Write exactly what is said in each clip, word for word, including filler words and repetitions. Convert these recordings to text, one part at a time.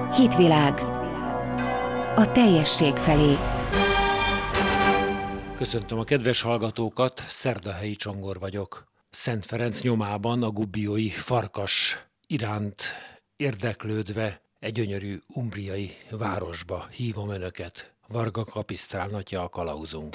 Hitvilág. A teljesség felé. Köszöntöm a kedves hallgatókat, Szerdahelyi Csongor vagyok. Szent Ferenc nyomában a gubbiói farkas iránt érdeklődve egy gyönyörű umbriai városba hívom önöket. Varga Kapisztrán atya a kalauzunk.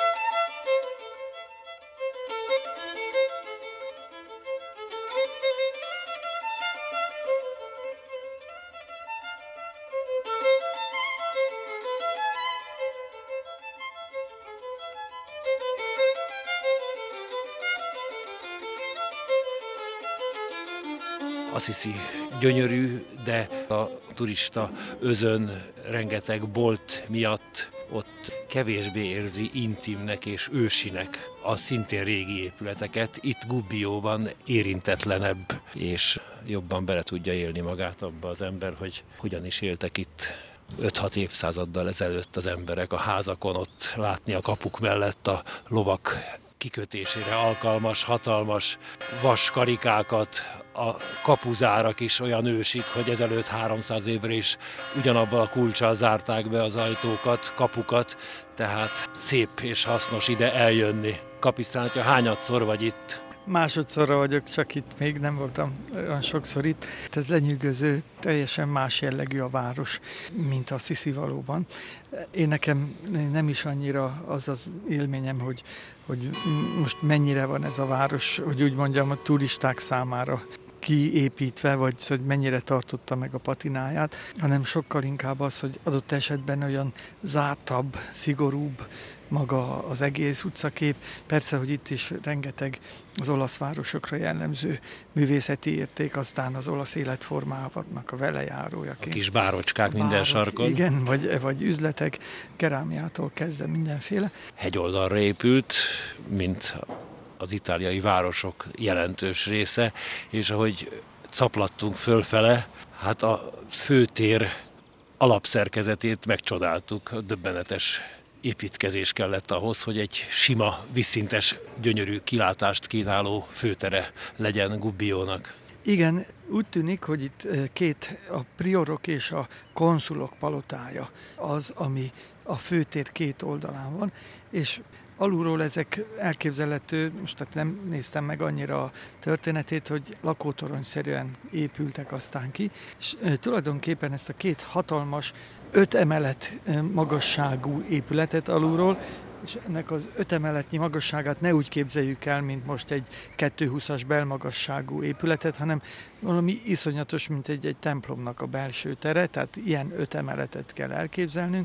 Assisi gyönyörű, de a turista özön rengeteg bolt miatt ott kevésbé érzi intimnek és ősinek a szintén régi épületeket. Itt Gubbióban érintetlenebb, és jobban bele tudja élni magát abba az ember, hogy hogyan is éltek itt öt-hat évszázaddal ezelőtt az emberek a házakon, ott látni a kapuk mellett a lovak kikötésére alkalmas, hatalmas vaskarikákat, a kapuzárak is olyan ősik, hogy ezelőtt háromszáz évre is ugyanabban a kulccsal zárták be az ajtókat, kapukat, tehát szép és hasznos ide eljönni. Kapisztrán atya, hányadszor vagy itt? Másodszorra vagyok, csak itt még nem voltam olyan sokszor itt. Ez lenyűgöző, teljesen más jellegű a város, mint a Assisi valóban. Én nekem nem is annyira az az élményem, hogy, hogy most mennyire van ez a város, hogy úgy mondjam, a turisták számára kiépítve, vagy hogy mennyire tartotta meg a patináját, hanem sokkal inkább az, hogy adott esetben olyan zártabb, szigorúbb maga az egész utcakép. Persze, hogy itt is rengeteg az olasz városokra jellemző művészeti érték, aztán az olasz életformának a velejárójaként. A kis bárocskák Bárok, minden sarkon. Igen, vagy, vagy üzletek, kerámiától kezdve mindenféle. Hegyoldalra épült, mint az itáliai városok jelentős része, és ahogy caplattunk fölfele, hát a főtér alapszerkezetét megcsodáltuk, döbbenetes építkezés kellett ahhoz, hogy egy sima, vízszintes, gyönyörű kilátást kínáló főtere legyen Gubbiónak. Igen, úgy tűnik, hogy itt két, a priorok és a konszulok palotája az, ami a főtér két oldalán van, és alulról ezek elképzelhető, most tehát nem néztem meg annyira a történetét, hogy lakótoronyszerűen épültek aztán ki, és e, tulajdonképpen ezt a két hatalmas, öt emelet magasságú épületet alulról, és ennek az öt emeletnyi magasságát ne úgy képzeljük el, mint most egy kétszázhúszas belmagasságú épületet, hanem valami iszonyatos, mint egy, egy templomnak a belső tere, tehát ilyen öt emeletet kell elképzelnünk.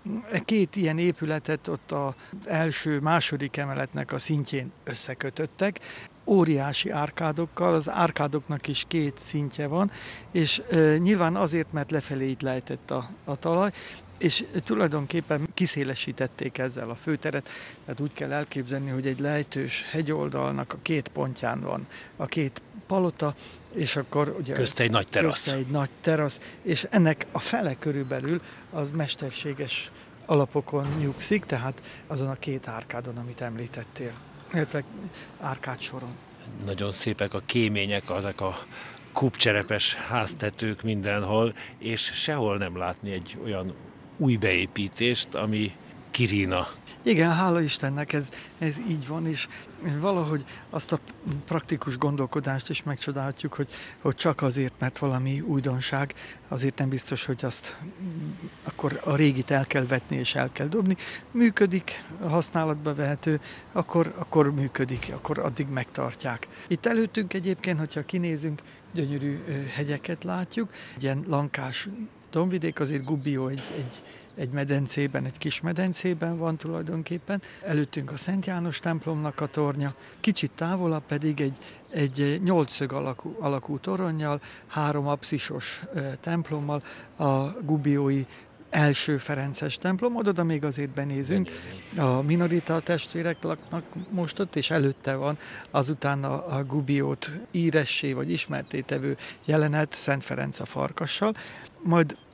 Két ilyen épületet ott az első, második emeletnek a szintjén összekötöttek, óriási árkádokkal, az árkádoknak is két szintje van, és e, nyilván azért, mert lefelé itt lejtett a, a talaj, és tulajdonképpen kiszélesítették ezzel a főteret, tehát úgy kell elképzelni, hogy egy lejtős hegyoldalnak a két pontján van a két palota, és akkor ugye közte egy nagy terasz. Közte egy nagy terasz, és ennek a fele körülbelül az mesterséges alapokon nyugszik, tehát azon a két árkádon, amit említettél, illetve árkádsoron. Nagyon szépek a kémények, ezek a kupcserepes háztetők mindenhol, és sehol nem látni egy olyan új beépítést, ami kirínna. Igen, hála Istennek ez, ez így van, és valahogy azt a praktikus gondolkodást is megcsodálhatjuk, hogy, hogy csak azért, mert valami újdonság, azért nem biztos, hogy azt akkor a régit el kell vetni és el kell dobni. Működik, használatba vehető, akkor, akkor működik, akkor addig megtartják. Itt előttünk egyébként, hogyha kinézünk, gyönyörű hegyeket látjuk, egy ilyen lankás dombvidék, azért Gubbió egy, egy, egy medencében, egy kis medencében van tulajdonképpen. Előttünk a Szent János templomnak a tornya, kicsit távolabb pedig egy, egy nyolcszög alakú, alakú toronnyal, három apszisos e, templommal, a gubbiói első ferences templom, oda még azért benézünk. A minorita testvérek laknak most ott, és előtte van azután a, a Gubbiót íressé vagy ismertté tevő jelenet Szent Ferenc a farkassal. Majd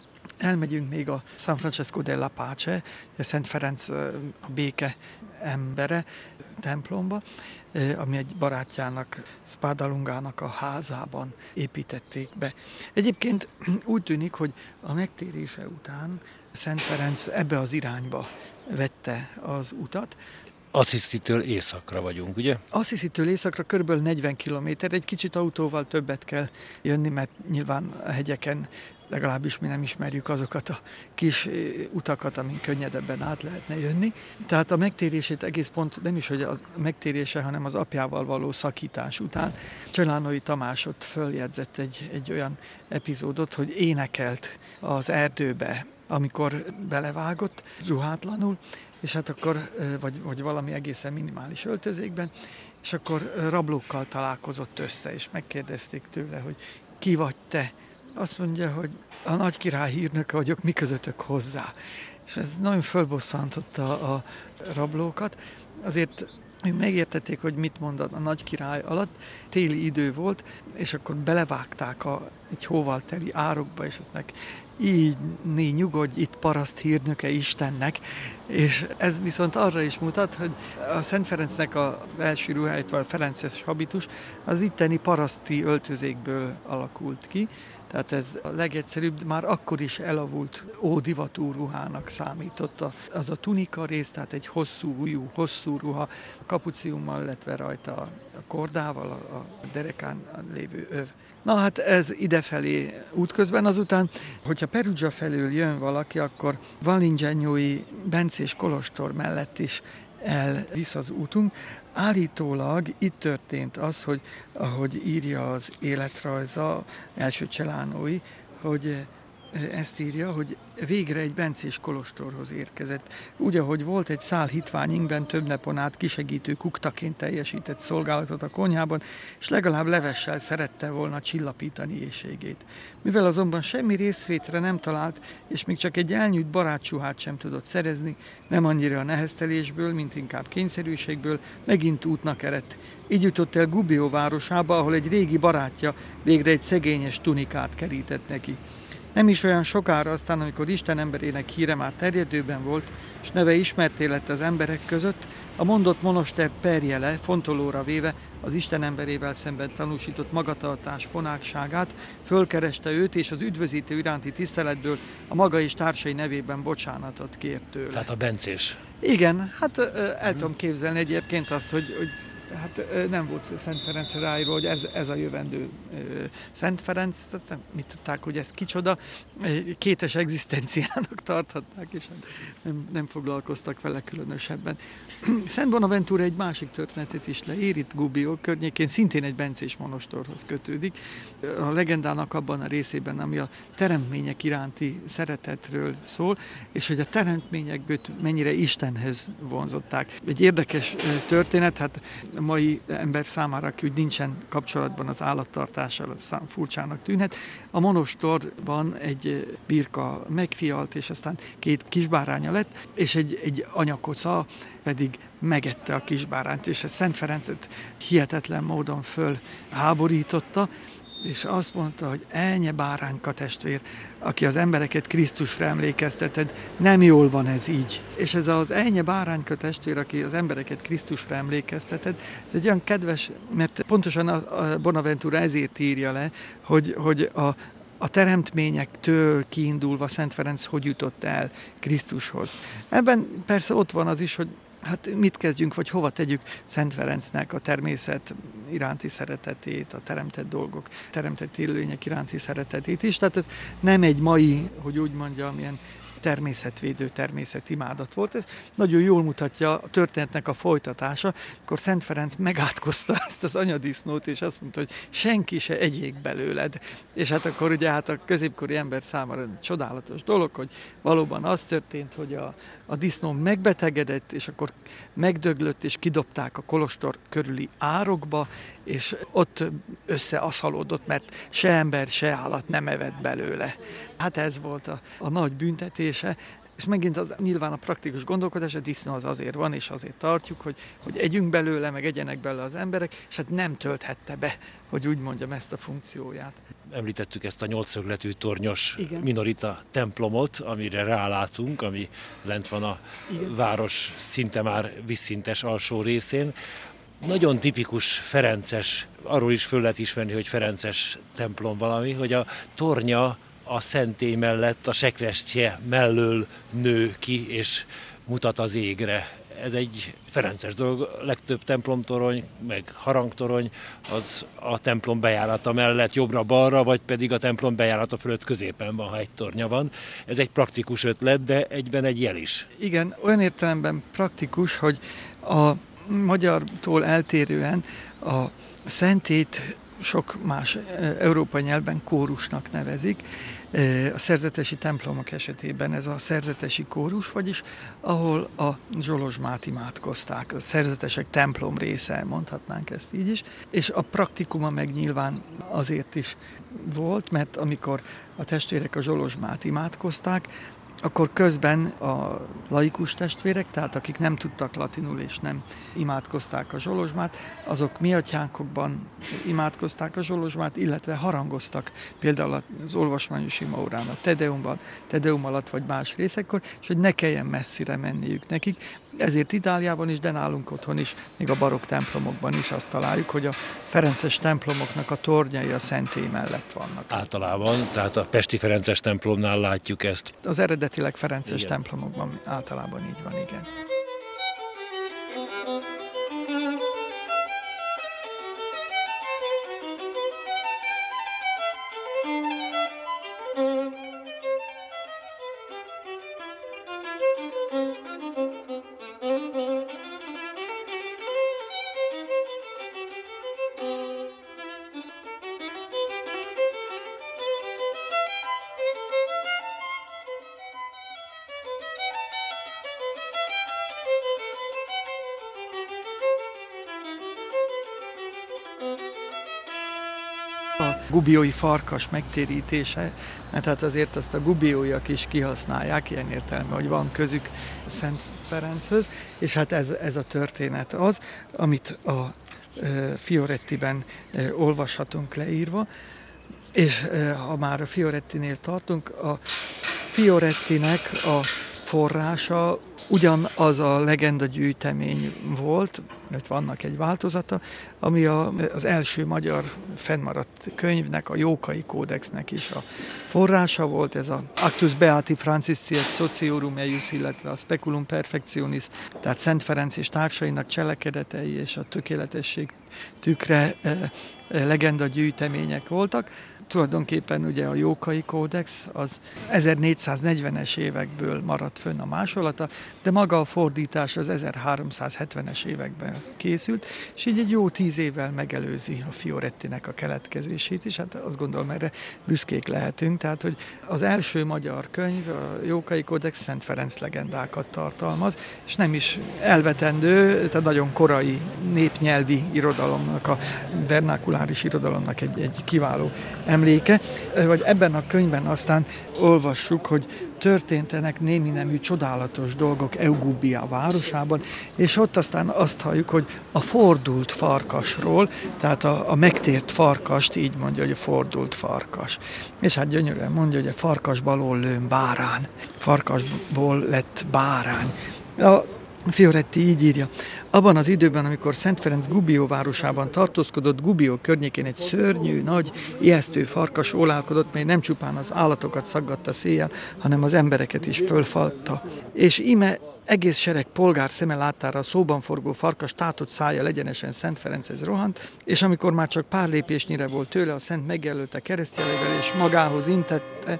elmegyünk még a San Francesco della Pace, a Szent Ferenc a béke embere templomba, ami egy barátjának, Spadalungának a házában építették be. Egyébként úgy tűnik, hogy a megtérése után Szent Ferenc ebbe az irányba vette az utat. Assisi-től északra vagyunk, ugye? Assisi-től északra körülbelül negyven kilométer, egy kicsit autóval többet kell jönni, mert nyilván a hegyeken legalábbis mi nem ismerjük azokat a kis utakat, amin könnyedebben át lehetne jönni. Tehát a megtérését egész pont nem is, hogy a megtérése, hanem az apjával való szakítás után Cselánói Tamás ott följegyzett egy, egy olyan epizódot, hogy énekelt az erdőbe, amikor belevágott ruhátlanul, és hát akkor, vagy, vagy valami egészen minimális öltözékben, és akkor rablókkal találkozott össze, és megkérdezték tőle, hogy ki vagy te? Azt mondja, hogy a nagy király hírnöke vagyok, mi közöttök hozzá. És ez nagyon fölbosszantotta a rablókat. Azért megértették, hogy mit mond a nagy király alatt. Téli idő volt, és akkor belevágták a, egy hóval teli árokba, és azt meg így né, nyugodj, itt paraszt hírnöke Istennek. És ez viszont arra is mutat, hogy a Szent Ferencnek az első ruháját, vagy a ferences habitus, az itteni paraszti öltözékből alakult ki. Tehát ez a legegyszerűbb, már akkor is elavult ódivatú ruhának számított az a tunika rész, tehát egy hosszú ujjú, hosszú ruha, kapuciummal, illetve rajta a kordával, a derekán lévő öv. Na hát ez idefelé útközben, azután, hogyha Perugia felől jön valaki, akkor Valignyói bencés kolostor mellett is elvisz az útunk. Állítólag itt történt az, hogy ahogy írja az életrajza, első Cselánói, hogy ezt írja, hogy végre egy bencés kolostorhoz érkezett. Úgy, ahogy volt egy szál hitvány ingben több napon át kisegítő kuktaként teljesített szolgálatot a konyhában, és legalább levessel szerette volna csillapítani éhségét. Mivel azonban semmi részvétre nem talált, és még csak egy elnyűjt barátsuhát sem tudott szerezni, nem annyira a neheztelésből, mint inkább kényszerűségből, megint útnak eredt. Így jutott el Gubbio városába, ahol egy régi barátja végre egy szegényes tunikát kerített neki. Nem is olyan sokára aztán, amikor Isten emberének híre már terjedőben volt, és neve ismertté lett az emberek között, a mondott monoster perjele fontolóra véve az Isten emberével szemben tanúsított magatartás fonákságát, fölkereste őt, és az üdvözítő iránti tiszteletből a maga és társai nevében bocsánatot kért tőle. Tehát a bencés. Igen, hát el hmm. tudom képzelni egyébként azt, hogy, hogy hát nem volt Szent Ferencre ráírva, hogy ez, ez a jövendő Szent Ferenc, nem mit tudták, hogy ez kicsoda, kétes egzisztenciának tarthatták, és hát nem, nem foglalkoztak vele különösebben. Szent Bonaventura egy másik történetet is leír, itt Gubbio környékén, szintén egy bencés monostorhoz kötődik. A legendának abban a részében, ami a teremtmények iránti szeretetről szól, és hogy a teremtmények mennyire Istenhez vonzották. Egy érdekes történet, hát a mai ember számára, aki úgy nincsen kapcsolatban az állattartással, az furcsának tűnhet. A monostorban egy birka megfialt, és aztán két kisbáránya lett, és egy, egy anyakoca pedig megette a kisbárányt, és a Szent Ferencet hihetetlen módon fölháborította, és azt mondta, hogy elnye bárányka testvér, aki az embereket Krisztusra emlékezteted, nem jól van ez így. És ez az elnye bárányka testvér, aki az embereket Krisztusra emlékezteted, ez egy olyan kedves, mert pontosan a Bonaventura ezért írja le, hogy, hogy a, a teremtményektől kiindulva Szent Ferenc hogy jutott el Krisztushoz. Ebben persze ott van az is, hogy hát mit kezdjünk, vagy hova tegyük Szent Ferencnek a természet iránti szeretetét, a teremtett dolgok, teremtett élőlények iránti szeretetét is. Tehát ez nem egy mai, hogy úgy mondjam, ilyen természetvédő, természetimádat volt. Ez nagyon jól mutatja a történetnek a folytatása, akkor Szent Ferenc megátkozta ezt az anyadisznót, és azt mondta, hogy senki se egyék belőled. És hát akkor ugye hát a középkori ember számára csodálatos dolog, hogy valóban az történt, hogy a, a disznó megbetegedett, és akkor megdöglött, és kidobták a kolostor körüli árokba, és ott összeaszalódott, mert se ember, se állat nem evett belőle. Hát ez volt a, a nagy büntetése. És megint az, nyilván a praktikus gondolkodás, a disznó az azért van, és azért tartjuk, hogy, hogy együnk belőle, meg egyenek belőle az emberek, és hát nem tölthette be, hogy úgy mondjam, ezt a funkcióját. Említettük ezt a nyolcszögletű tornyos Igen. minorita templomot, amire rálátunk, ami lent van a Igen. város szinte már vízszintes alsó részén. Nagyon tipikus ferences, arról is föl lehet ismerni, hogy ferences templom valami, hogy a tornya a szentély mellett, a sekrestje mellől nő ki és mutat az égre. Ez egy ferences dolog, a legtöbb templomtorony, meg harangtorony az a templom bejárata mellett jobbra-balra, vagy pedig a templom bejárata fölött középen van, ha egy tornya van. Ez egy praktikus ötlet, de egyben egy jel is. Igen, olyan értelemben praktikus, hogy a magyartól eltérően a szentét sok más európai nyelvben kórusnak nevezik. A szerzetesi templomok esetében ez a szerzetesi kórus, vagyis ahol a zsolozsmát imádkozták, a szerzetesek templom része, mondhatnánk ezt így is, és a praktikuma meg nyilván azért is volt, mert amikor a testvérek a zsolozsmát imádkozták, akkor közben a laikus testvérek, tehát akik nem tudtak latinul és nem imádkozták a zsolozsmát, azok miatyánkokban imádkozták a zsolozsmát, illetve harangoztak például az olvasmányos imaórán, a Tedeumban, Tedeum alatt vagy más részekkor, és hogy ne kelljen messzire menniük nekik. Ezért Itáliában is, de nálunk otthon is, még a barokk templomokban is azt találjuk, hogy a ferences templomoknak a tornyai a szentély mellett vannak. Általában, tehát a pesti ferences templomnál látjuk ezt. Az eredetileg ferences Igen. templomokban általában így van, igen. A gubiói farkas megtérítése, mert hát azért azt a gubióiak is kihasználják, ilyen értelemben, hogy van közük Szent Ferenchöz, és hát ez, ez a történet az, amit a e, Fiorettiben e, olvashatunk leírva, és e, ha már a Fiorettinél tartunk, a Fiorettinek a forrása ugyanaz a legenda gyűjtemény volt, mert vannak egy változata, ami a, az első magyar fennmaradt könyvnek, a Jókai Kódexnek is a forrása volt, ez a Actus Beati Francisci et Sociorum eius, illetve a Speculum Perfectionis, tehát Szent Ferenc és társainak cselekedetei és a tökéletesség tükre e, e, legenda gyűjtemények voltak. Tulajdonképpen ugye a Jókai Kódex az ezernégyszáznegyvenes évekből maradt fönn a másolata, de maga a fordítás az ezerháromszázhetvenes években készült, és így egy jó tíz évvel megelőzi a Fiorettinek a keletkezését is, hát azt gondolom, erre büszkék lehetünk, tehát hogy az első magyar könyv, a Jókai Kódex Szent Ferenc legendákat tartalmaz, és nem is elvetendő, tehát nagyon korai népnyelvi irodalomnak, a vernakuláris irodalomnak egy, egy kiváló emléke, vagy ebben a könyvben aztán olvassuk, hogy történtenek némi nemű csodálatos dolgok Eugubia városában, és ott aztán azt halljuk, hogy a fordult farkasról, tehát a, a megtért farkast így mondja, hogy a fordult farkas. És hát gyönyörűen mondja, hogy a farkasból lőn bárány, farkasból lett bárány. A Fioretti így írja: abban az időben, amikor Szent Ferenc Gubbio városában tartózkodott, Gubbio környékén egy szörnyű, nagy, ijesztő farkas ólálkodott, mely nem csupán az állatokat szaggatta széjjel, hanem az embereket is fölfalta. És íme egész sereg polgár szeme láttára a szóban forgó farkas tátott szájjal egyenesen Szent Ferenchez rohant, és amikor már csak pár lépésnyire volt tőle, a szent megjelölte keresztjelével, és magához intette,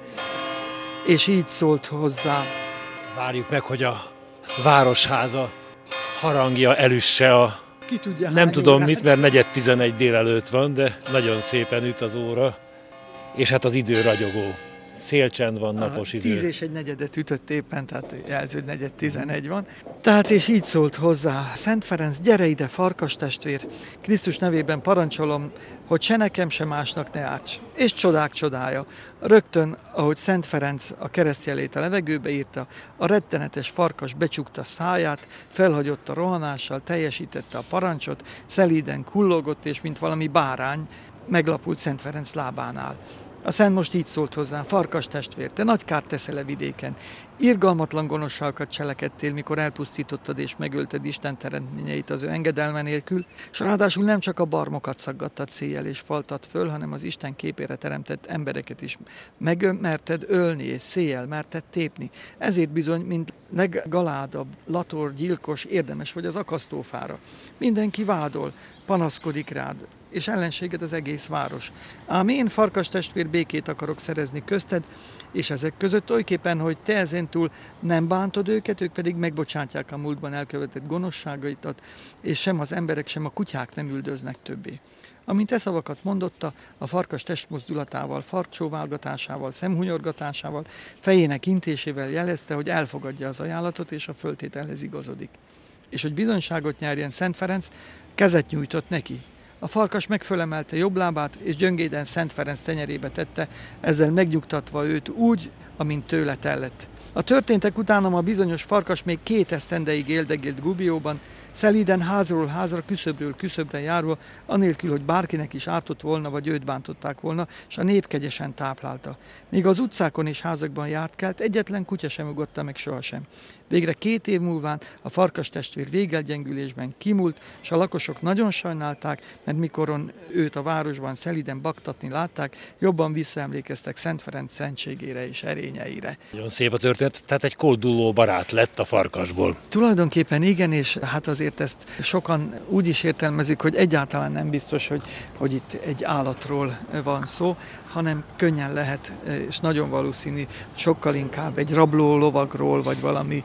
és így szólt hozzá: Várjuk meg, hogy a városháza harangja elüsse a... Ki tudja, nem tudom órát. mit, mert negyed tizenegy délelőtt van, de nagyon szépen üt az óra, és hát az idő ragyogó. szélcsend van, napos idő. Tíz és egy negyedet ütött éppen, tehát jelző negyed tizenegy van. Tehát és így szólt hozzá Szent Ferenc: gyere ide, farkas testvér, Krisztus nevében parancsolom, hogy se nekem, se másnak ne árts. És csodák csodája. Rögtön, ahogy Szent Ferenc a keresztjelét a levegőbe írta, a rettenetes farkas becsukta száját, felhagyott a rohanással, teljesítette a parancsot, szelíden kullogott, és mint valami bárány meglapult Szent Ferenc lábánál. A szent most így szólt hozzá: farkas testvér, te nagy kárt teszel a vidéken. Irgalmatlan gonoszságokat cselekedtél, mikor elpusztítottad és megölted Isten teremtményeit az ő engedelme nélkül, és ráadásul nem csak a barmokat szaggattad széjjel és faltad föl, hanem az Isten képére teremtett embereket is megmerted ölni és széjjel merted tépni. Ezért bizony, mint leggaládabb lator gyilkos érdemes vagy az akasztófára. Mindenki vádol, panaszkodik rád, és ellenséged az egész város. Ám én, farkas testvér, békét akarok szerezni közted, és ezek között olyképpen, hogy te ezentúl nem bántod őket, ők pedig megbocsátják a múltban elkövetett gonoszságaitat, és sem az emberek, sem a kutyák nem üldöznek többé. Amint e szavakat mondotta, a farkas testmozdulatával, farkcsóválgatásával, szemhunyorgatásával, fejének intésével jelezte, hogy elfogadja az ajánlatot, és a föltételhez igazodik. És hogy bizonyságot nyerjen Szent Ferenc, kezet nyújtott neki. A farkas megfölemelte jobb lábát, és gyöngéden Szent Ferenc tenyerébe tette, ezzel megnyugtatva őt úgy, amint tőle tellett. A történtek után a bizonyos farkas még két esztendeig éldegélt Gubbioban, szelíden házról házra, küszöbről küszöbre járva, anélkül, hogy bárkinek is ártott volna, vagy őt bántották volna, és a nép kegyesen táplálta. Míg az utcákon és házakban járt kelt, egyetlen kutya sem ugotta meg sohasem. Végre két év múlván a farkas testvér végelgyengülésben kimúlt, és a lakosok nagyon sajnálták, mert mikoron őt a városban szelíden baktatni látták, jobban visszaemlékeztek Szent Ferenc szentségére és erényeire. Nagyon szép a történet, tehát egy kolduló barát lett a farkasból. Tulajdonképpen igen, és hát azért ezt sokan úgy is értelmezik, hogy egyáltalán nem biztos, hogy, hogy itt egy állatról van szó, hanem könnyen lehet, és nagyon valószínű, sokkal inkább egy rabló lovagról, vagy valami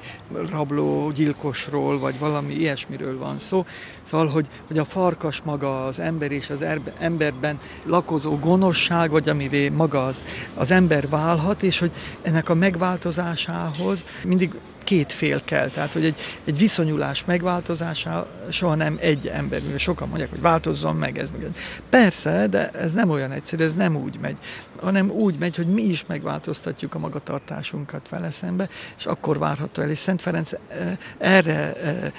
rabló gyilkosról, vagy valami ilyesmiről van szó. Szóval, hogy, hogy a farkas maga az ember és az emberben lakozó gonoszság, vagy amivé maga az, az ember válhat, és hogy ennek a megváltozásához mindig két fél kell, tehát hogy egy, egy viszonyulás megváltozása soha nem egy ember, mivel sokan mondják, hogy változzon meg ez. Meg. Persze, de ez nem olyan egyszerű, ez nem úgy megy, hanem úgy megy, hogy mi is megváltoztatjuk a magatartásunkat vele szembe, és akkor várható el. És Szent Ferenc erre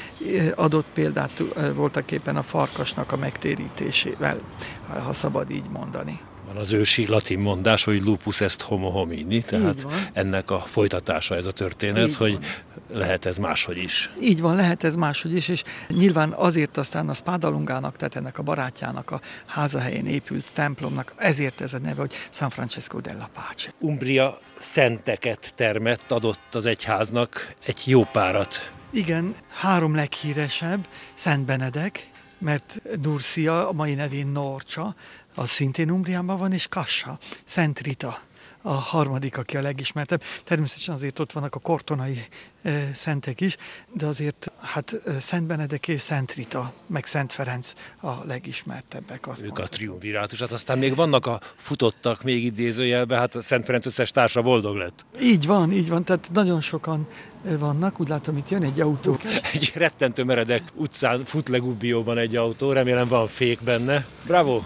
adott példát voltaképpen a farkasnak a megtérítésével, ha szabad így mondani. Van az ősi latin mondás, hogy lupus est homo homini, tehát ennek a folytatása ez a történet, így hogy van. Lehet ez máshogy is. Így van, lehet ez máshogy is, és nyilván azért aztán a Spadalungának, tehát ennek a barátjának a házahelyén épült templomnak, ezért ez a neve, hogy San Francesco della Pace. Umbria szenteket termett, adott az egyháznak egy jó párat. Igen, három leghíresebb, Szent Benedek, mert Nursia, a mai nevén Norcsa, az szintén Umbriában van, és Cassa, Szent Rita, a harmadik, aki a legismertebb. Természetesen azért ott vannak a kortonai e, szentek is, de azért hát Szent Benedek és Szent Rita, meg Szent Ferenc a legismertebbek. Ők mondhatom. A triumvirátus, hát aztán még vannak a futottak még idézőjelben, hát a Szent Ferenc összes társa boldog lett. Így van, így van, tehát nagyon sokan vannak, úgy látom, itt jön egy autó. Egy rettentő meredek utcán fut le Gubbióban egy autó, remélem van fék benne. Bravo!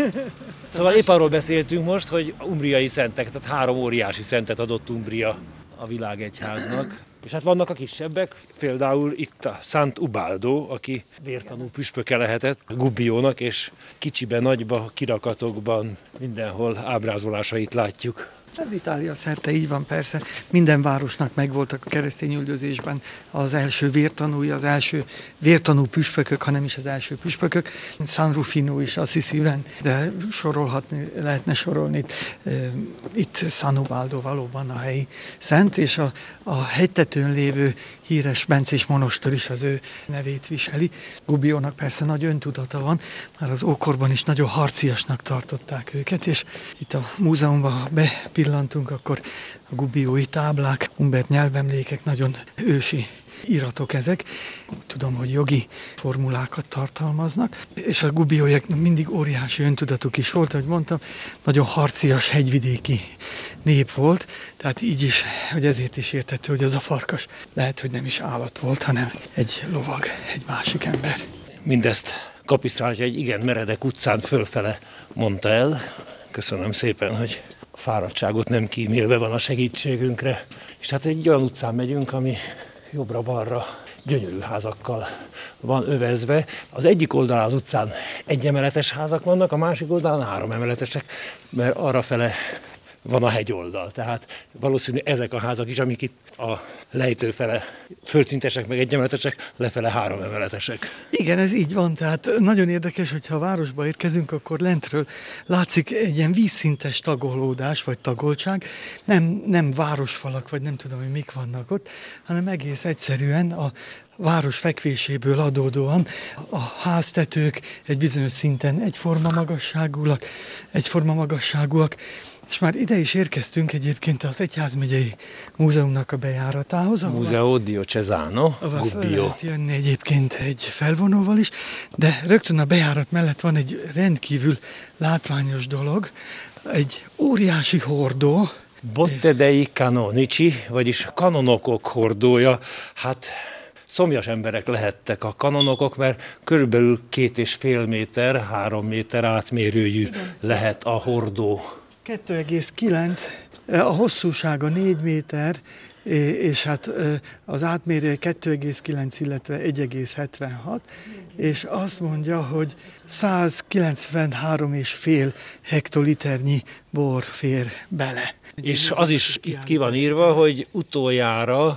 Szóval épp arról beszéltünk most, hogy umbriai szentek, tehát három óriási szentet adott Umbria a világegyháznak. És hát vannak a kisebbek, például itt a Sant Ubaldo, aki vértanú püspöke lehetett Gubbiónak, és kicsiben, nagyba, kirakatokban mindenhol ábrázolásait látjuk. Ez Itália szerte így van, persze. Minden városnak megvoltak a keresztény üldözésben az első vértanúi, az első vértanú püspökök, hanem is az első püspökök. San Rufino is Assisiben, de sorolhatni, lehetne sorolni. Itt, itt San Ubaldo valóban a helyi szent, és a, a hegytetőn lévő híres bencés monostor is az ő nevét viseli. Gubbiónak persze nagy öntudata van, már az ókorban is nagyon harciasnak tartották őket, és itt a múzeumban, ha bepillantunk, akkor a gubbiói táblák, Humbert nyelvemlékek nagyon ősi iratok ezek. Tudom, hogy jogi formulákat tartalmaznak, és a gubióiaknak mindig óriási öntudatuk is volt, ahogy mondtam, nagyon harcias hegyvidéki nép volt, tehát így is, hogy ezért is érthető, hogy az a farkas lehet, hogy nem is állat volt, hanem egy lovag, egy másik ember. Mindezt Kapisztránus egy igen meredek utcán fölfele mondta el. Köszönöm szépen, hogy a fáradtságot nem kímélve van a segítségünkre. És hát egy olyan utcán megyünk, ami jobbra-balra gyönyörű házakkal van övezve. Az egyik oldalán az utcán egyemeletes házak vannak, a másik oldalán három emeletesek, mert arrafele van a hegyoldal. Tehát valószínű ezek a házak is, amik itt a lejtő fele földszintesek, meg egyemeletesek, lefele három emeletesek. Igen, ez így van, tehát nagyon érdekes, hogyha a városba érkezünk, akkor lentről látszik egy ilyen vízszintes tagolódás, vagy tagoltság. Nem, nem városfalak, vagy nem tudom, hogy mik vannak ott, hanem egész egyszerűen a város fekvéséből adódóan a háztetők egy bizonyos szinten egyforma magasságúak, egyforma magasságúak, és már ide is érkeztünk egyébként az Egyházmegyei Múzeumnak a bejáratához. Museo Diocesano, Gubbio. Fel lehet jönni egyébként egy felvonóval is, de rögtön a bejárat mellett van egy rendkívül látványos dolog, egy óriási hordó. Botte dei Canonici, vagyis kanonokok hordója. Hát szomjas emberek lehettek a kanonokok, mert körülbelül két és fél méter, három méter átmérőjű lehet a hordó. kettő egész kilenc, a hosszúsága négy méter, és hát az átmérője kettő egész kilenc, illetve egy egész hetvenhat, és azt mondja, hogy száz kilencvenhárom egész öt hektoliternyi bor fér bele. És az is itt ki van írva, hogy utoljára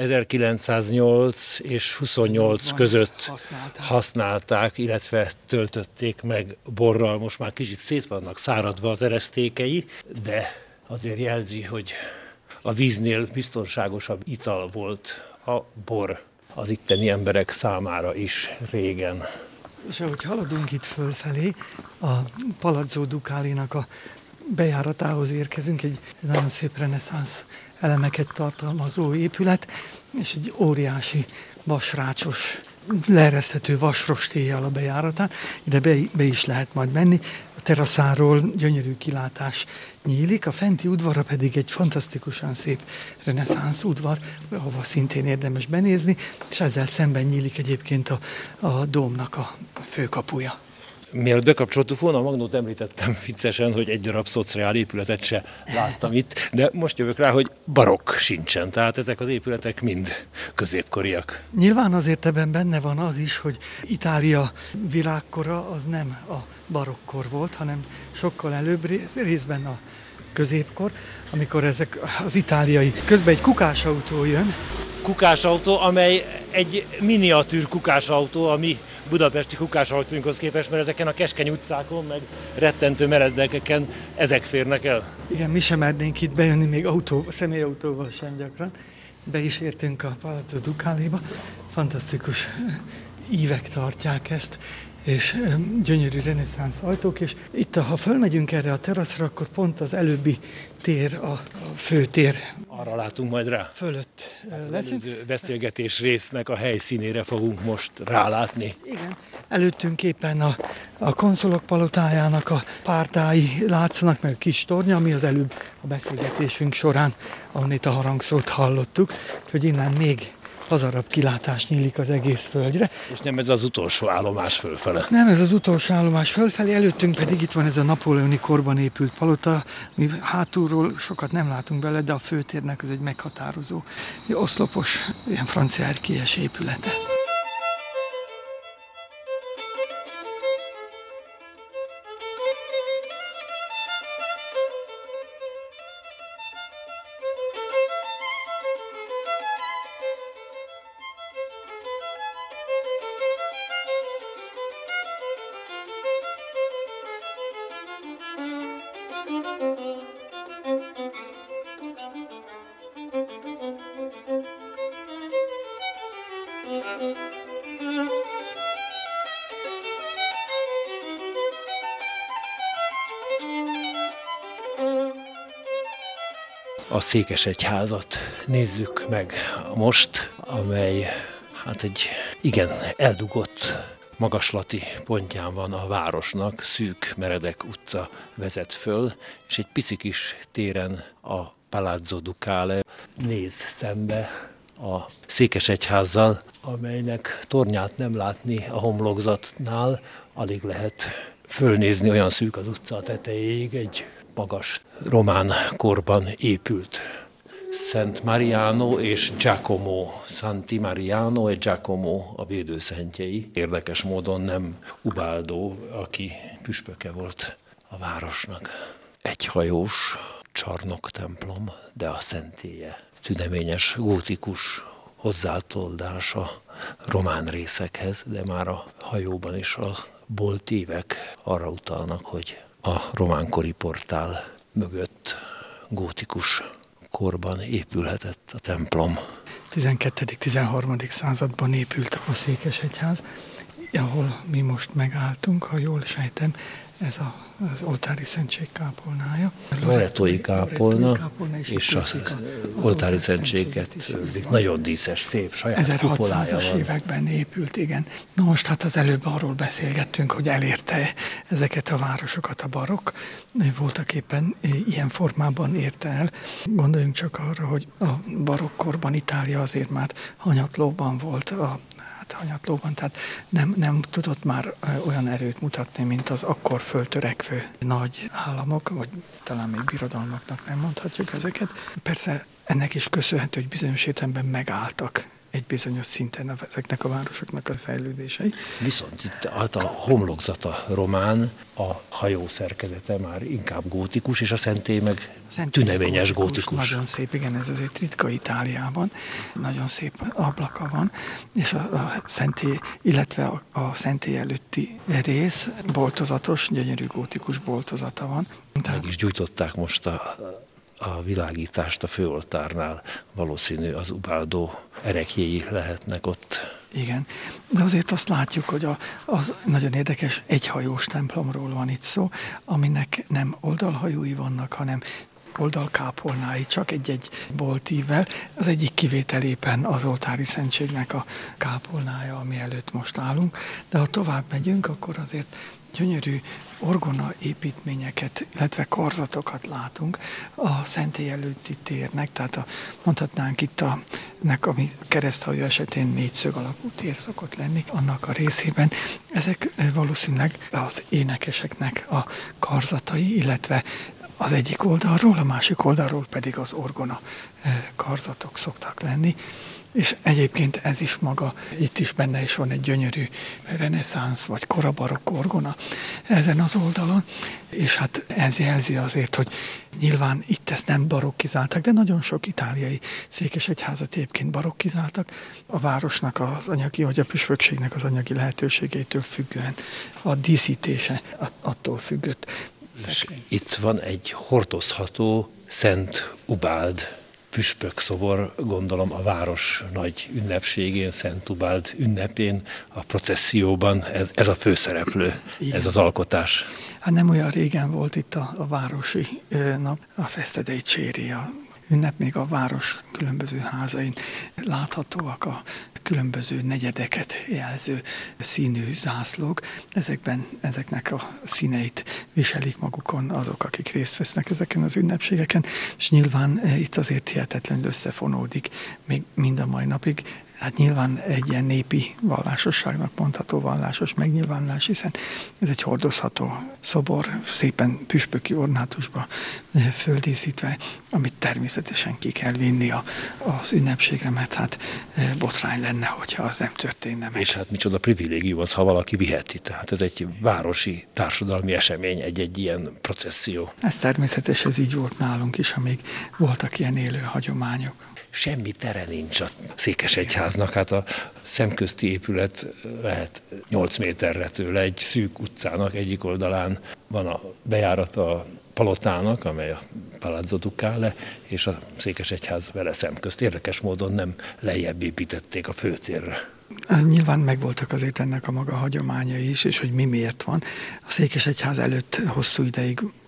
ezerkilencszáznyolc és huszonnyolc között használták, illetve töltötték meg borral. Most már kicsit szét vannak száradva az eresztékei, de azért jelzi, hogy a víznél biztonságosabb ital volt a bor az itteni emberek számára is régen. És ahogy haladunk itt fölfelé, a Palazzo Ducalinak a bejáratához érkezünk, egy nagyon szép reneszánsz elemeket tartalmazó épület, és egy óriási vasrácsos, leereszthető vasrostélyel a bejáratán. Ide be, be is lehet majd menni. A teraszáról gyönyörű kilátás nyílik, a fenti udvarra pedig egy fantasztikusan szép reneszánsz udvar, ahova szintén érdemes benézni, és ezzel szemben nyílik egyébként a, a dómnak a főkapuja. Mielőtt bekapcsoltuk volna, a Magnót említettem viccesen, hogy egy darab szociál épületet se láttam itt, de most jövök rá, hogy barokk sincsen, tehát ezek az épületek mind középkoriak. Nyilván azért ebben benne van az is, hogy Itália virágkora az nem a barokkor volt, hanem sokkal előbb, részben a középkor, amikor ezek az itáliai, közben egy kukásautó jön. Kukásautó, amely egy miniatűr kukásautó, a mi budapesti kukásautóinkhoz képest, mert ezeken a keskeny utcákon, meg rettentő meredekeken ezek férnek el. Igen, mi sem mernénk itt bejönni, még autó, személyautóval sem gyakran. Be is értünk a Palazzo Ducaliba, fantasztikus ívek tartják ezt, és gyönyörű reneszánsz ajtók, és itt, ha fölmegyünk erre a teraszra, akkor pont az előbbi tér, a főtér. Arra látunk majd rá. Fölött hát leszünk. Az beszélgetés résznek a helyszínére fogunk most rálátni. Igen. Előttünk éppen a, a konszolok palotájának a pártái látszanak, meg a kis tornya, ami az előbb a beszélgetésünk során, ahonnét a harangszót hallottuk, hogy innen még lazarabb kilátás nyílik az egész földre. És nem ez az utolsó állomás fölfele. Nem ez az utolsó állomás fölfelé, előttünk pedig itt van ez a napóleoni korban épült palota, mi hátulról sokat nem látunk bele, de a főtérnek az egy meghatározó, egy oszlopos, ilyen francia erkélyes épülete. A Székesegyházat nézzük meg most. amely hát egy igen eldugott magaslati pontján van a városnak, szűk, meredek utca vezet föl, és egy pici kis téren a Palazzo Ducale néz szembe a székesegyházzal, amelynek tornyát nem látni a homlokzatnál, alig lehet fölnézni, olyan szűk az utca tetejéig, egy magas román korban épült Szent Mariano és Giacomo, Santi Mariano és Giacomo a védőszentjei. Érdekes módon nem Ubaldo, aki püspöke volt a városnak. Egyhajós csarnoktemplom, de a szentélye tüneményes, gótikus hozzátoldása román részekhez, de már a hajóban is a boltívek arra utalnak, hogy a románkori portál mögött gótikus korban épülhetett a templom. tizenkettedik-tizenharmadik században épült a székesegyház, ahol mi most megálltunk, ha jól sejtem, ez a, az oltári szentség kápolnája. Loretói kápolna, és az oltári szentséget őrzik. Nagyon díszes, szép, saját kupolája van. években épült, igen. Na most hát az előbb arról beszélgettünk, hogy elérte ezeket a városokat a barokk. Voltak éppen ilyen formában érte el. Gondoljunk csak arra, hogy a barokkorban Itália azért már hanyatlóban volt a hanyatlóban, tehát nem, nem tudott már olyan erőt mutatni, mint az akkor föltörekvő nagy államok, vagy talán még birodalmaknak nem mondhatjuk ezeket. Persze ennek is köszönhető, hogy bizonyos értelemben megálltak egy bizonyos szinten ezeknek a városoknak a fejlődései. Viszont itt hát a homlokzata román, a hajó szerkezete már inkább gótikus, és a szentély meg szentély tüneményes gótikus, gótikus. Nagyon szép, igen, ez azért ritka Itáliában. Nagyon szép ablaka van, és a, a szentély, illetve a, a szentély előtti rész boltozatos, gyönyörű gótikus boltozata van. Meg is gyújtották most a a világítást a főoltárnál, valószínű az Ubaldo ereklyéi lehetnek ott. Igen, de azért azt látjuk, hogy a, az nagyon érdekes egyhajós templomról van itt szó, aminek nem oldalhajói vannak, hanem oldalkápolnái, csak egy-egy boltívvel. Az egyik kivételében az oltári szentségnek a kápolnája, ami előtt most állunk, de ha tovább megyünk, akkor azért gyönyörű orgona építményeket, illetve karzatokat látunk a szentély előtti térnek, tehát a, mondhatnánk itt a, nek, ami kereszthajó esetén négyszög alakú tér szokott lenni, annak a részében. Ezek valószínűleg az énekeseknek a karzatai, illetve az egyik oldalról, a másik oldalról pedig az orgona karzatok szoktak lenni, és egyébként ez is maga, itt is benne is van egy gyönyörű reneszánsz vagy korabarokk orgona ezen az oldalon, és hát ez jelzi azért, hogy nyilván itt ezt nem barokkizáltak, de nagyon sok itáliai székesegyházat egyébként barokkizáltak. A városnak az anyagi, vagy a püspökségnek az anyagi lehetőségeitől függően a díszítése attól függött. Itt van egy hordozható Szent Ubald püspök szobor, gondolom a város nagy ünnepségén, Szent Ubald ünnepén, a processzióban ez, ez a főszereplő, igen. Ez az alkotás. Hát nem olyan régen volt itt a, a városi nap, a Festa dei Ceri, a ünnep, még a város különböző házain láthatóak a különböző negyedeket jelző színű zászlók. Ezekben, ezeknek a színeit viselik magukon azok, akik részt vesznek ezeken az ünnepségeken, és nyilván itt azért hihetetlenül összefonódik még mind a mai napig. Hát nyilván egy ilyen népi vallásosságnak mondható vallásos megnyilvánulás, hiszen ez egy hordozható szobor, szépen püspöki ornátusba földíszítve, amit természetesen ki kell vinni a, az ünnepségre, mert hát botrány lenne, hogyha az nem történne meg. És hát micsoda privilégium az, ha valaki viheti. Tehát ez egy városi társadalmi esemény, egy-egy ilyen processzió. Ez természetesen ez így volt nálunk is, amíg voltak ilyen élő hagyományok. Semmi tere nincs a székesegyháznak, hát a szemközti épület lehet nyolc méterre tőle, egy szűk utcának egyik oldalán van a bejárata a palotának, amely a Palazzo Ducale, és a székesegyház vele szemközt. Érdekes módon nem lejjebb építették a főtérre. Nyilván megvoltak azért ennek a maga hagyományai is, és hogy mi miért van. A székesegyház előtt hosszú ideig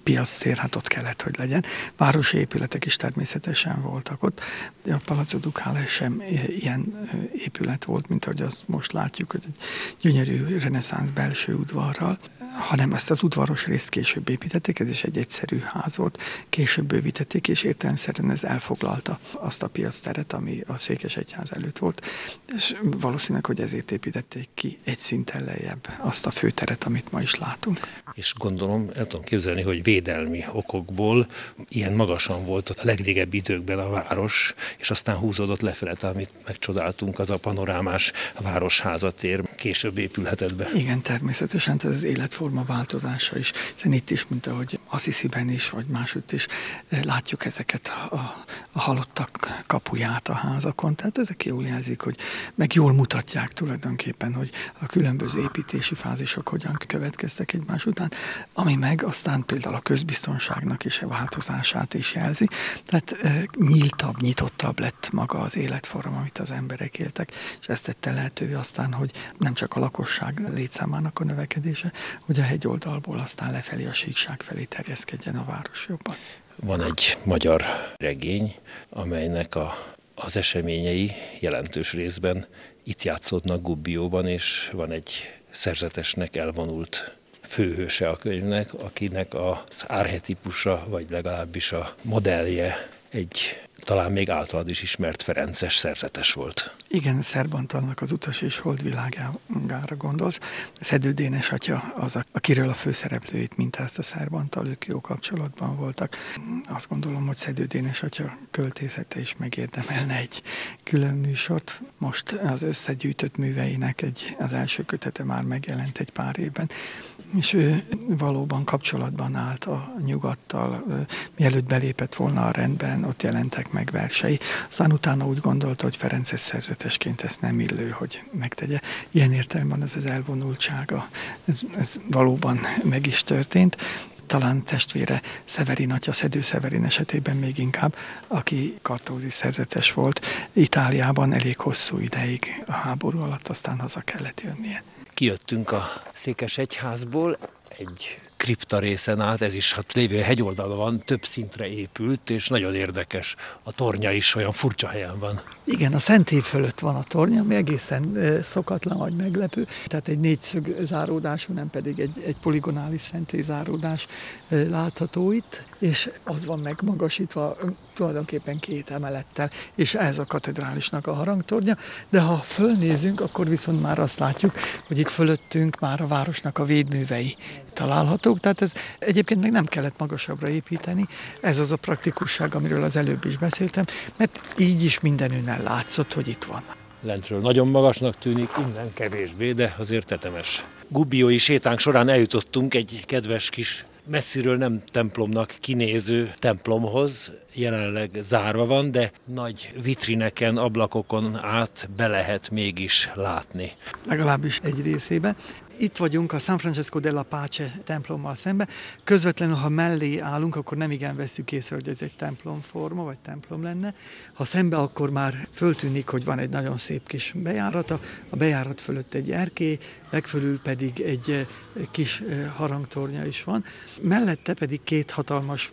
piactér, hát ott kellett, hogy legyen. Városi épületek is természetesen voltak ott. A Palazzo Ducale sem ilyen épület volt, mint ahogy azt most látjuk, hogy egy gyönyörű reneszánsz belső udvarral, hanem ezt az udvaros részt később építették, ez is egy egyszerű ház volt, később bővítették, és értelemszerűen ez elfoglalta azt a piacteret, ami a Székesegyház előtt volt, és valószínűleg, hogy ezért építették ki egy szinten lejjebb azt a főteret, amit ma is látunk. És gondolom, el tudom képzelni, hogy védelmi okokból ilyen magasan volt a legrégebbi időkben a város, és aztán húzódott lefele, amit megcsodáltunk, az a panorámás városházatér később épülhetett be. Igen, természetesen ez az életforma változása is. Hiszen itt is, mint ahogy Assisiben is, vagy másutt is látjuk ezeket a, a, a halottak kapuját a házakon. Tehát ezek jól jelzik, hogy meg jól mutatják tulajdonképpen, hogy a különböző építési fázisok hogyan következtek egymás után, ami meg aztán például a közbiztonságnak is a változását is jelzi. Tehát e, nyíltabb, nyitottabb lett maga az életforma, amit az emberek éltek, és ezt tette lehetővé aztán, hogy nem csak a lakosság létszámának a növekedése, hogy a hegyoldalból aztán lefelé a síkság felé terjeszkedjen a város jobban. Van egy magyar regény, amelynek a, az eseményei jelentős részben itt játszódnak Gubbióban, és van egy szerzetesnek elvonult főhőse a könyvnek, akinek az árchetipusa, vagy legalábbis a modellje egy talán még általad is ismert ferences szerzetes volt. Igen, Szerbantalnak az Utas és Holdvilágára gondolsz. Szedő Dénes atya az, akiről a főszereplőit mintázta Szerbantal, ők jó kapcsolatban voltak. Azt gondolom, hogy Szedő Dénes atya költészete is megérdemelne egy külön műsort. Most az összegyűjtött műveinek egy, az első kötete már megjelent egy pár évben, és ő valóban kapcsolatban állt a nyugattal, mielőtt belépett volna a rendben, ott jelentek meg versei. Aztán utána úgy gondolta, hogy ferences szerzetesként ezt nem illő, hogy megtegye. Ilyen értelemben ez az elvonultsága, ez, ez valóban meg is történt. Talán testvére Severin atya, Szedő Severin esetében még inkább, aki kartózi szerzetes volt. Itáliában elég hosszú ideig a háború alatt, aztán haza kellett jönnie. Kijöttünk a Székesegyházból egy kripta részen át, ez is hát lévő hegyoldalon van, több szintre épült, és nagyon érdekes. A tornya is olyan furcsa helyen van. Igen, a szentély fölött van a tornya, ami egészen szokatlan vagy meglepő. Tehát egy négyszög záródású, nem pedig egy, egy poligonális szentély záródás látható itt, és az van megmagasítva tulajdonképpen két emelettel, és ez a katedrálisnak a harangtornya, de ha fölnézünk, akkor viszont már azt látjuk, hogy itt fölöttünk már a városnak a védművei találhatók, tehát ez egyébként meg nem kellett magasabbra építeni, ez az a praktikusság, amiről az előbb is beszéltem, mert így is mindenünnen látszott, hogy itt van. Lentről nagyon magasnak tűnik, innen kevésbé, de azért tetemes. Gubbiói sétánk során eljutottunk egy kedves kis, messziről nem templomnak kinéző templomhoz, jelenleg zárva van, de nagy vitrineken, ablakokon át be lehet mégis látni. Legalábbis egy részében. Itt vagyunk a San Francesco della Pace templommal szemben. Közvetlenül, ha mellé állunk, akkor nem igen vesszük észre, hogy ez egy templomforma, vagy templom lenne. Ha szembe, akkor már föltűnik, hogy van egy nagyon szép kis bejárata. A bejárat fölött egy erkély, legfölül pedig egy kis harangtornya is van. Mellette pedig két hatalmas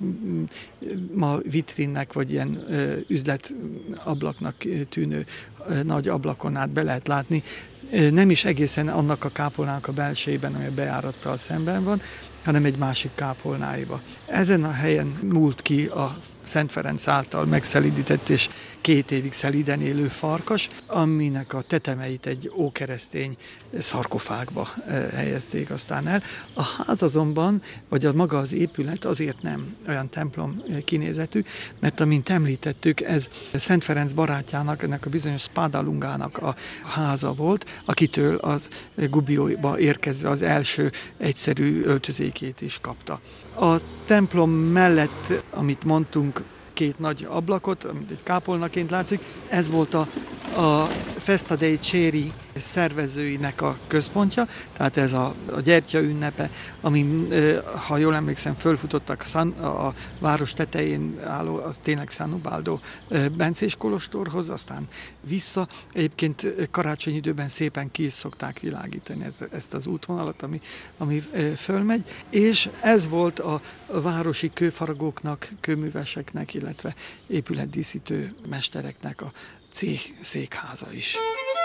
ma vitrinnek, vagy ilyen üzletablaknak tűnő nagy ablakon át be lehet látni. Nem is egészen annak a kápolnának a belsejében, ami a bejárattal szemben van, hanem egy másik kápolnáiba. Ezen a helyen múlt ki a Szent Ferenc által megszelídített és két évig szelíden élő farkas, aminek a tetemeit egy ókeresztény szarkofágba helyezték aztán el. A ház azonban, vagy a maga az épület azért nem olyan templom kinézetű, mert amint említettük, ez Szent Ferenc barátjának, ennek a bizonyos Spadalungának a háza volt, akitől az Gubbióba érkezve az első egyszerű öltözékét is kapta. A templom mellett, amit mondtunk, két nagy ablakot, amit egy kápolnaként látszik, ez volt a, a Festa dei Ceri szervezőinek a központja, tehát ez a, a gyertya ünnepe, ami, ha jól emlékszem, fölfutottak a, San, a város tetején álló, az tényleg San Ubaldo bencés kolostorhoz, aztán vissza. Egyébként karácsonyi időben szépen ki is szokták világítani ezt, ezt az útvonalat, ami, ami fölmegy, és ez volt a városi kőfaragóknak, kőműveseknek, illetve épületdíszítő mestereknek a cég székháza is.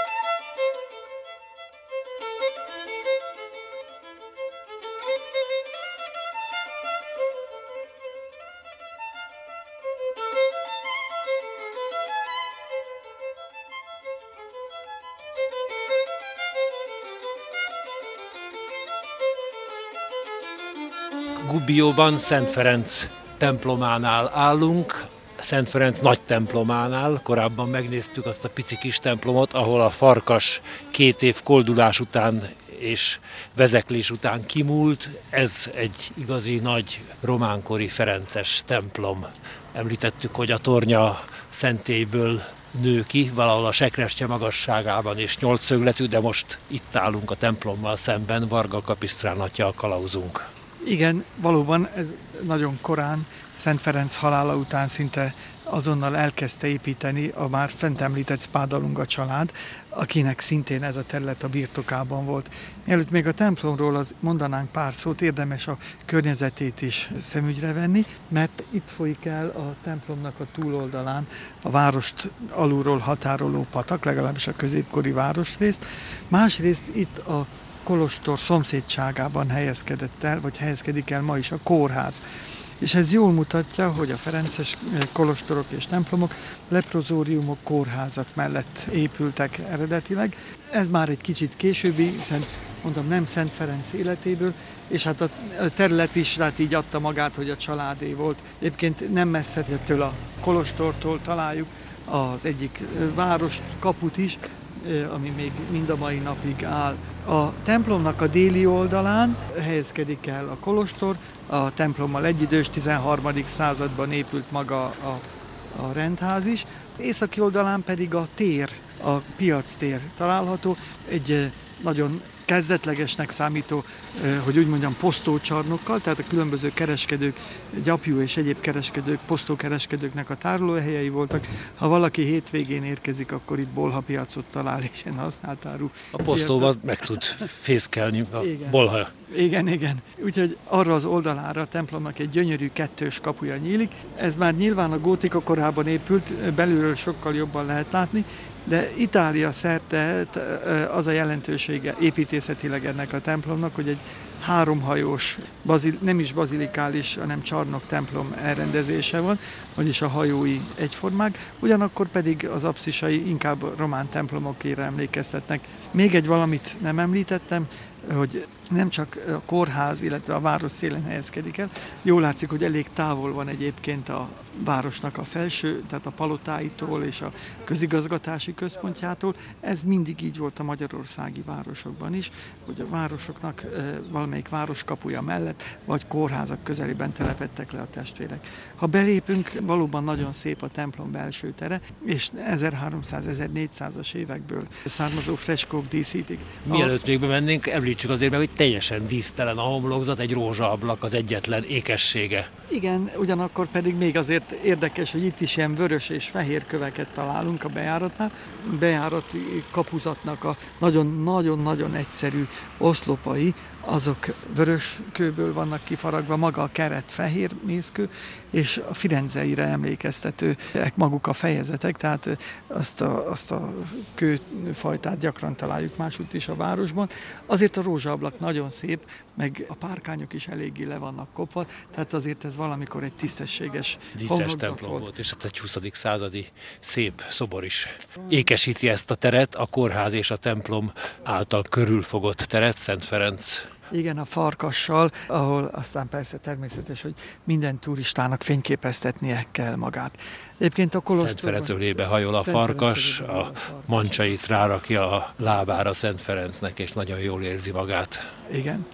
Gubbióban Szent Ferenc templománál állunk, Szent Ferenc nagy templománál. Korábban megnéztük azt a pici kis templomot, ahol a farkas két év koldulás után és vezeklés után kimúlt. Ez egy igazi nagy románkori ferences templom. Említettük, hogy a tornya szentélyből nő ki, valahol a Sekrestye magasságában és nyolcszögletű, de most itt állunk a templommal szemben, Varga Kapisztrán atya kalauzunk. Igen, valóban ez nagyon korán, Szent Ferenc halála után szinte azonnal elkezdte építeni a már fent említett Spádalunga család, akinek szintén ez a terület a birtokában volt. Mielőtt még a templomról az mondanánk pár szót, érdemes a környezetét is szemügyre venni, mert itt folyik el a templomnak a túloldalán a várost alulról határoló patak, legalábbis a középkori városrészt. Másrészt itt a kolostor szomszédságában helyezkedett el, vagy helyezkedik el ma is a kórház. És ez jól mutatja, hogy a ferences kolostorok és templomok leprozóriumok, kórházak mellett épültek eredetileg. Ez már egy kicsit későbbi, hiszen mondom, nem Szent Ferenc életéből, és hát a terület is hát így adta magát, hogy a családé volt. Egyébként nem messze ettől a kolostortól találjuk az egyik város kaput is, ami még mind a mai napig áll. A templomnak a déli oldalán helyezkedik el a kolostor, a templommal egyidős tizenharmadik században épült maga a, a rendház is, északi oldalán pedig a tér, a piactér található, egy nagyon kezdetlegesnek számító, hogy úgy mondjam, posztócsarnokkal, tehát a különböző kereskedők, gyapjú és egyéb kereskedők, posztókereskedőknek a tárolóhelyei voltak. Ha valaki hétvégén érkezik, akkor itt bolhapiacot talál, és ilyen használtárú A posztóban meg tud fészkelni a igen. bolha. Igen, igen. Úgyhogy arra az oldalára a templomnak egy gyönyörű kettős kapuja nyílik. Ez már nyilván a gótika korában épült, belülről sokkal jobban lehet látni, de Itália szerte az a jelentősége építészetileg ennek a templomnak, hogy egy háromhajós, bazil, nem is bazilikális, hanem csarnok templom elrendezése van, vagyis a hajói egyformák, ugyanakkor pedig az apszisai inkább román templomokére emlékeztetnek. Még egy valamit nem említettem, hogy nem csak a kórház, illetve a város szélen helyezkedik el. Jól látszik, hogy elég távol van egyébként a városnak a felső, tehát a palotáitól és a közigazgatási központjától. Ez mindig így volt a magyarországi városokban is, hogy a városoknak valamelyik városkapuja mellett, vagy kórházak közelében telepedtek le a testvérek. Ha belépünk, valóban nagyon szép a templom belső tere, és ezerháromszáz-ezernégyszázas évekből származó freskók díszítik. Mielőtt még bemennénk, említsük azért meg, hogy teljesen dísztelen a homlokzat, egy rózsaablak az egyetlen ékessége. Igen, ugyanakkor pedig még azért érdekes, hogy itt is ilyen vörös és fehér köveket találunk a bejáratnál. Bejárati kapuzatnak a nagyon-nagyon-nagyon egyszerű oszlopai, azok vörös kőből vannak kifaragva, maga a keret fehér mészkő, és a Firenzeire emlékeztetőek maguk a fejezetek, tehát azt a, azt a kőfajtát gyakran találjuk másútt is a városban. Azért a rózsaablak nagyon szép, meg a párkányok is eléggé le vannak kopva, tehát azért ez valamikor egy tisztességes díszes templom volt. volt, és hát egy huszadik századi szép szobor is ékesíti ezt a teret, a kórház és a templom által körülfogott teret, Szent Ferenc. Igen, a farkassal, ahol aztán persze természetes, hogy minden turistának fényképeztetnie kell magát. Egyébként a kolostorban... Szent Ferenc ölébe hajol a Szent farkas, Ferenc a mancsait rárakja a lábára Szent Ferencnek, és nagyon jól érzi magát. Igen.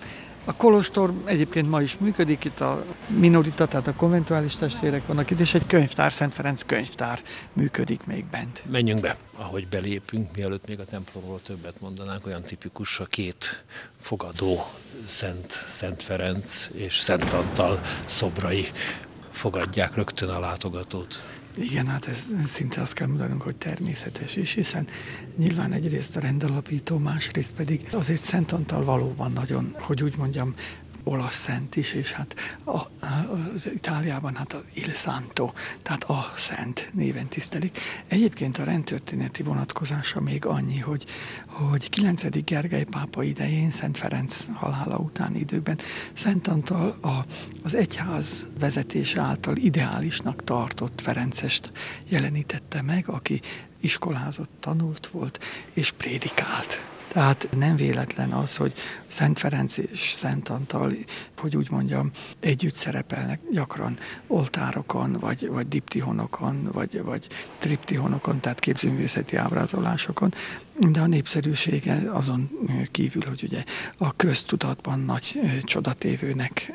A kolostor egyébként ma is működik, itt a minorita, tehát a konventuális testvérek vannak itt, és egy könyvtár, Szent Ferenc könyvtár működik még bent. Menjünk be, ahogy belépünk, mielőtt még a templomról többet mondanánk, olyan tipikus a két fogadó Szent, Szent Ferenc és Szent Antal szobrai fogadják rögtön a látogatót. Igen, hát ez szinte azt kell mondanunk, hogy természetes is, hiszen nyilván egyrészt a rendalapító, másrészt pedig azért Szent Antal valóban nagyon, hogy úgy mondjam, olasz szent is, és hát a, az Itáliában hát a Il Santo, tehát a szent néven tisztelik. Egyébként a rendtörténeti vonatkozása még annyi, hogy, hogy kilencedik Gergely pápa idején, Szent Ferenc halála utáni időben Szent Antal a, az egyház vezetése által ideálisnak tartott Ferencest jelenítette meg, aki iskolázott, tanult volt és prédikált. Tehát nem véletlen az, hogy Szent Ferenc és Szent Antal, hogy úgy mondjam, együtt szerepelnek gyakran oltárokon, vagy, vagy diptihonokon, vagy, vagy triptihonokon, tehát képzőművészeti ábrázolásokon, de a népszerűsége azon kívül, hogy ugye a köztudatban nagy csodatévőnek,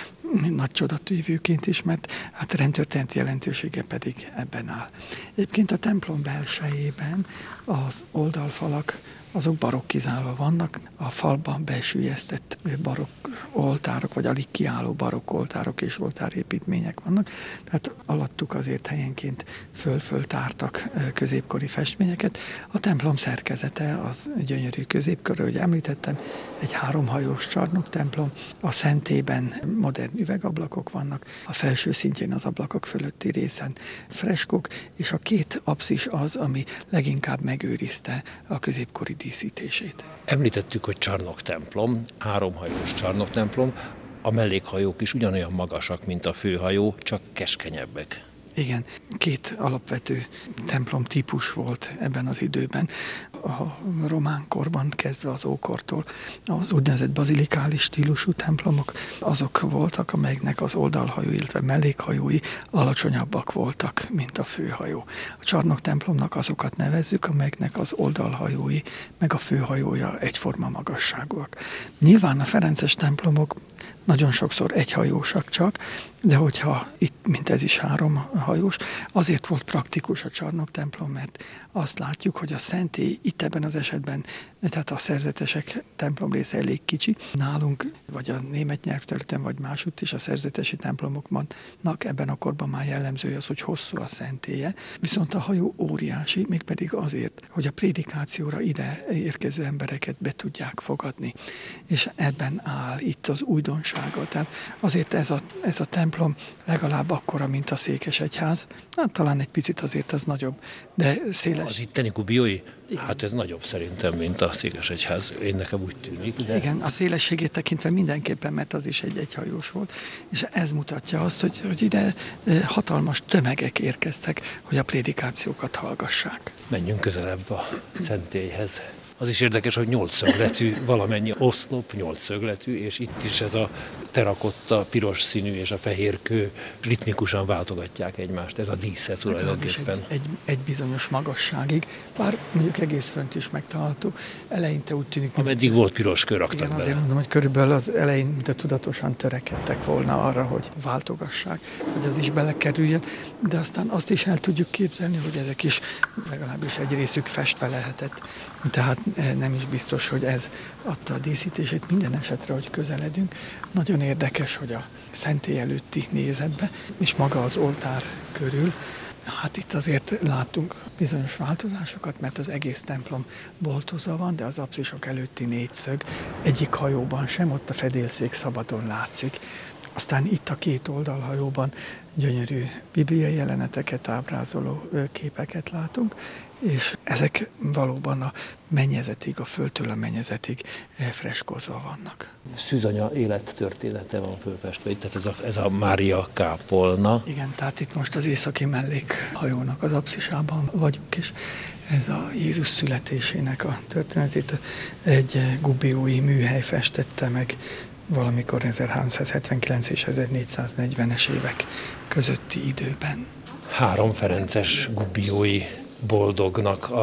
nagy csodatévőként ismert, hát rendtörténeti jelentősége pedig ebben áll. Egyébként a templom belsejében az oldalfalak azok barokkizálva vannak, a falban besüllyesztett barokk oltárok, vagy alig kiálló barokk oltárok és oltárépítmények vannak, tehát alattuk azért helyenként föl-föl tártak középkori festményeket. A templom szerkezete az gyönyörű középkörű, hogy említettem, egy háromhajós csarnok templom, a szentében modern üvegablakok vannak, a felső szintjén az ablakok fölötti részen freskok, és a két apszis az, ami leginkább megőrizte a középkori díszítését. Említettük, hogy csarnoktemplom, háromhajós csarnoktemplom, a mellékhajók is ugyanolyan magasak, mint a főhajó, csak keskenyebbek. Igen, két alapvető templom típus volt ebben az időben. A román korban kezdve az ókortól az úgynevezett bazilikális stílusú templomok azok voltak, amelyeknek az oldalhajó, illetve mellékhajói alacsonyabbak voltak, mint a főhajó. A csarnoktemplomnak azokat nevezzük, amelyeknek az oldalhajói meg a főhajója egyforma magasságúak. Nyilván a ferences templomok nagyon sokszor egyhajósak csak, de hogyha itt, mint ez is háromhajós, azért volt praktikus a csarnoktemplom, mert azt látjuk, hogy a szentély itt ebben az esetben, tehát a szerzetesek templom része elég kicsi. Nálunk, vagy a német nyelvterületen, vagy másutt is a szerzetesi templomoknak ebben a korban már jellemző az, hogy hosszú a szentélye. Viszont a hajó óriási, mégpedig azért, hogy a prédikációra ide érkező embereket be tudják fogadni. És ebben áll itt az újdonsága. Tehát azért ez a, ez a templom legalább akkora, mint a székesegyház. Hát talán egy picit azért az nagyobb, de széles. Az itteni kubiói? Hát ez nagyobb szerintem, mint a székesegyház. Én nekem úgy tűnik. De... Igen, a szélességét tekintve mindenképpen, mert az is egy egyhajós volt. És ez mutatja azt, hogy, hogy ide hatalmas tömegek érkeztek, hogy a prédikációkat hallgassák. Menjünk közelebb a szentélyhez. Az is érdekes, hogy nyolcszögletű, valamennyi oszlop nyolcszögletű, és itt is ez a terakotta, piros színű és a fehér kő ritmikusan váltogatják egymást. Ez a dísze tulajdonképpen. Egy, egy, egy bizonyos magasságig, bár mondjuk egész fönt is megtalálható. Eleinte úgy tűnik, mint... Ameddig volt piros kő, raktak igen, bele. Azért mondom, hogy körülbelül az elején, mint tudatosan törekedtek volna arra, hogy váltogassák, hogy az is belekerüljön, de aztán azt is el tudjuk képzelni, hogy ezek is legalábbis egy részük festve lehetett. Tehát nem is biztos, hogy ez adta a díszítését. Minden esetre, hogy közeledünk, nagyon érdekes, hogy a szentély előtti nézetbe, és maga az oltár körül, hát itt azért látunk bizonyos változásokat, mert az egész templom boltozva van, de az apszisok előtti négyszög egyik hajóban sem, ott a fedélszék szabadon látszik. Aztán itt a két oldalhajóban gyönyörű bibliai jeleneteket ábrázoló képeket látunk, és ezek valóban a mennyezetig, a földtől a mennyezetig freskózva vannak. Szűzanya élettörténete van fölfestve, tehát ez a, ez a Mária kápolna. Igen, tehát itt most az északi mellékhajónak az apszisában vagyunk, és ez a Jézus születésének a történetét egy gubiói műhely festette meg valamikor ezerháromszázhetvenkilenc és ezernégyszáznegyvenes évek közötti időben. Három ferences gubiói boldognak a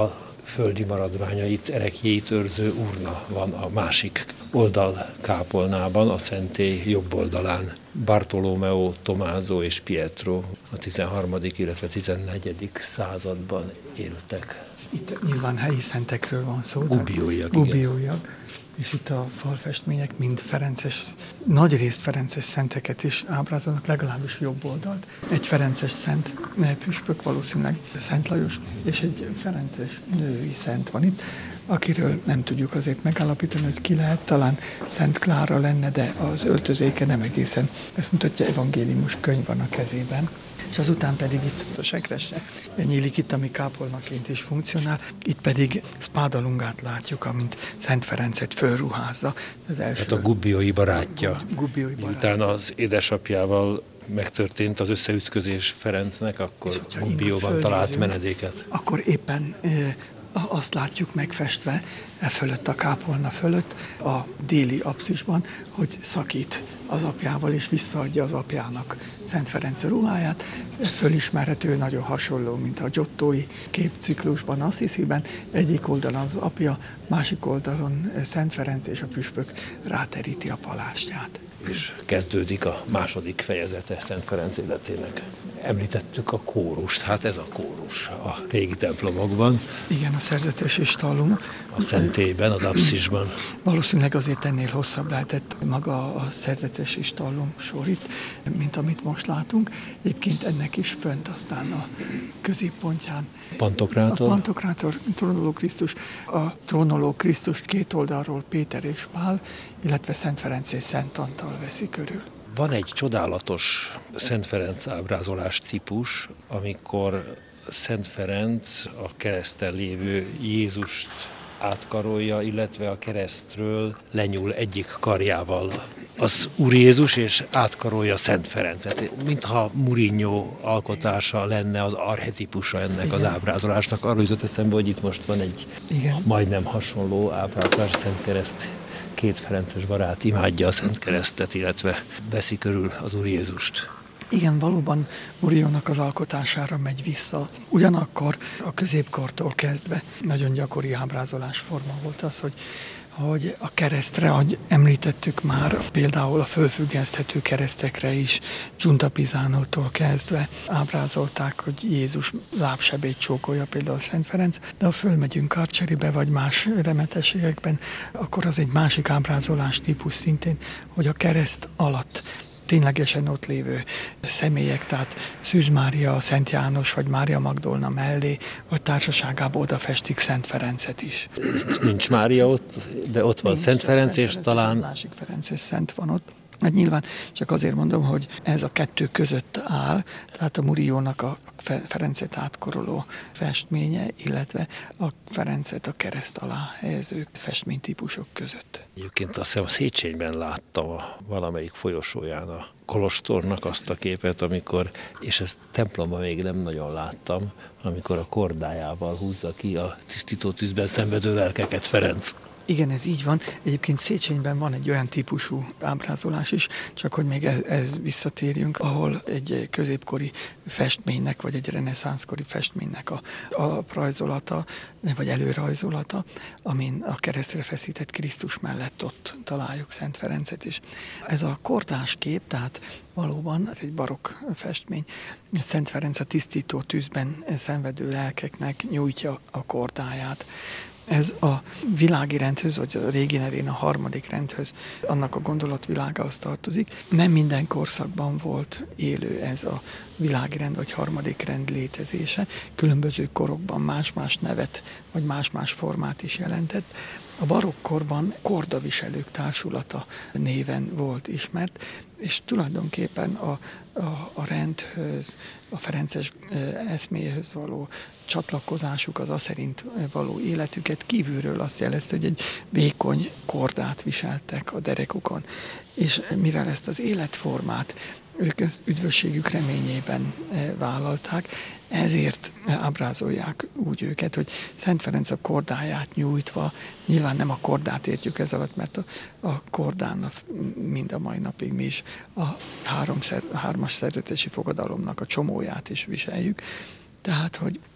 földi maradványait, ereklyét őrző urna van a másik oldalkápolnában, a szentély jobb oldalán. Bartolomeo, Tommaso és Pietro a tizenharmadik illetve tizennegyedik században éltek. Itt nyilván helyi szentekről van szó. Gubbioiak, Gubbioiak. És itt a falfestmények mind ferences, nagy részt ferences szenteket is ábrázolnak, legalábbis jobb oldalt. Egy ferences szent püspök, valószínűleg Szent Lajos, és egy ferences női szent van itt, akiről nem tudjuk azért megállapítani, hogy ki lehet, talán Szent Klára lenne, de az öltözéke nem egészen. Ezt mutatja, evangéliumos könyv van a kezében. És azután pedig itt a sekrese nyílik itt, ami kápolnaként is funkcionál, itt pedig Spadalungát látjuk, amint Szent Ferencet fölruházza. Az első. Hát a gubbiói barátja. Gubbiói barátja. Miután az édesapjával megtörtént az összeütközés Ferencnek, akkor Gubbióban talált menedéket. Akkor éppen e, azt látjuk megfestve e fölött, a kápolna fölött, a déli apszisban, hogy szakít az apjával és visszaadja az apjának Szent Ferenc ruháját. Fölismerhető, nagyon hasonló, mint a giottói képciklusban, Assisiben. Egyik oldalon az apja, másik oldalon Szent Ferenc és a püspök ráteríti a palástját. És kezdődik a második fejezete Szent Ferenc életének. Említettük a kórust, hát ez a kórus a régi templomokban. Igen, a szerzetes istallum. A szentélyben, az apszisban. Valószínűleg azért ennél hosszabb lehetett maga a szerzetes istallum sor itt, mint amit most látunk. Egyébként ennek is fönt aztán a középpontján. Pantokrátor. A Pantokrátor, trónoló Krisztus. A trónoló Krisztust két oldalról Péter és Pál, illetve Szent Ferenc és Szent Antal veszi körül. Van egy csodálatos Szent Ferenc ábrázolás típus, amikor Szent Ferenc a kereszten lévő Jézust átkarolja, illetve a keresztről lenyúl egyik karjával az Úr Jézus, és átkarolja Szent Ferencet. Mintha Murigno alkotása lenne az archetipusa ennek Igen. az ábrázolásnak. Arról jutott eszembe, hogy itt most van egy Igen. majdnem hasonló ábrázolás, Szent Kereszt. Két ferences barát imádja a Szent Keresztet, illetve veszi körül az Úr Jézust. Igen, valóban Murignónak az alkotására megy vissza. Ugyanakkor a középkortól kezdve nagyon gyakori ábrázolásforma volt az, hogy hogy a keresztre, ahogy említettük már, például a fölfüggeszthető keresztekre is, Giunta Pisánótól kezdve ábrázolták, hogy Jézus lábsebét csókolja, például Szent Ferenc, de ha fölmegyünk Karcseribe vagy más remetességekben, akkor az egy másik ábrázolás típus szintén, hogy a kereszt alatt ténylegesen ott lévő személyek, tehát Szűz Mária, Szent János vagy Mária Magdolna mellé, vagy társaságában odafestik Szent Ferencet is. Itt nincs Mária ott, de ott van Szent Ferenc, Szent és Ferenc, talán... És a másik Ferenc és Szent van ott. Hát nyilván csak azért mondom, hogy ez a kettő között áll, tehát a Murignónak a Ferencet átkoroló festménye, illetve a Ferencet a kereszt alá helyező festménytípusok között. Egyébként azt hiszem a Széchenyben láttam a valamelyik folyosóján a kolostornak azt a képet, amikor, és ezt templomban még nem nagyon láttam, amikor a kordájával húzza ki a tisztító tűzben szenvedő lelkeket Ferenc. Igen, ez így van. Egyébként Széchenyben van egy olyan típusú ábrázolás is, csak hogy még ez, ez visszatérjünk, ahol egy középkori festménynek, vagy egy reneszánszkori festménynek a alaprajzolata, vagy előrajzolata, amin a keresztre feszített Krisztus mellett ott találjuk Szent Ferencet is. Ez a kordás kép, tehát valóban ez egy barokk festmény. Szent Ferenc a tisztító tűzben szenvedő lelkeknek nyújtja a kordáját. Ez a világi rendhöz, vagy a régi nevén a harmadik rendhöz, annak a gondolatvilágához tartozik. Nem minden korszakban volt élő ez a világi rend, vagy harmadik rend létezése. Különböző korokban más-más nevet, vagy más-más formát is jelentett. A barokkkorban kordaviselők társulata néven volt ismert, és tulajdonképpen a, a, a rendhöz, a ferences eszméhöz való csatlakozásuk, az aszerint való életüket kívülről azt jelezte, hogy egy vékony kordát viseltek a derekukon. És mivel ezt az életformát ők az üdvösségük reményében vállalták, ezért ábrázolják úgy őket, hogy Szent Ferenc a kordáját nyújtva, nyilván nem a kordát értjük ez alatt, mert a, a kordán a, mind a mai napig mi is a, három, a hármas szerzetesi fogadalomnak a csomóját is viseljük, tehát, hogy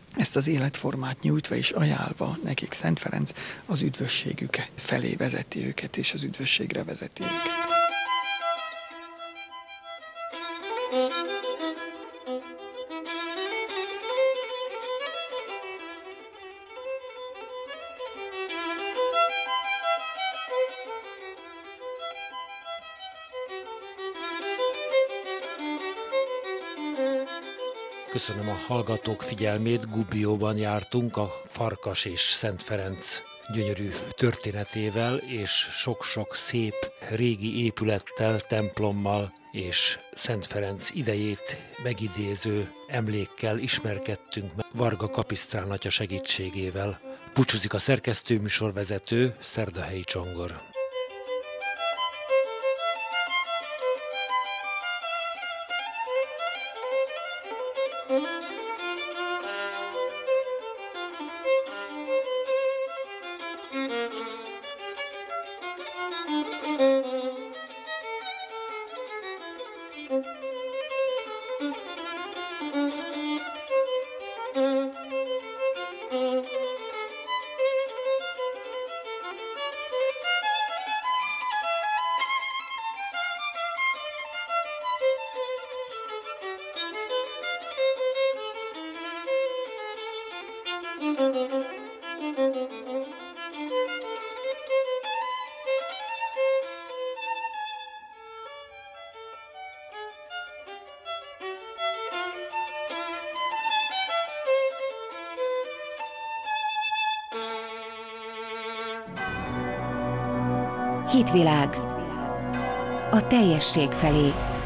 ezt az életformát nyújtva és ajánlva nekik Szent Ferenc az üdvösségük felé vezeti őket, és az üdvösségre vezeti őket. Köszönöm a hallgatók figyelmét, Gubbioban jártunk a Farkas és Szent Ferenc gyönyörű történetével, és sok-sok szép régi épülettel, templommal és Szent Ferenc idejét megidéző emlékkel ismerkedtünk meg Varga Kapisztrán atya segítségével. Búcsúzik a szerkesztő műsorvezető, Szerdahelyi Csongor. Hitvilág. A teljesség felé.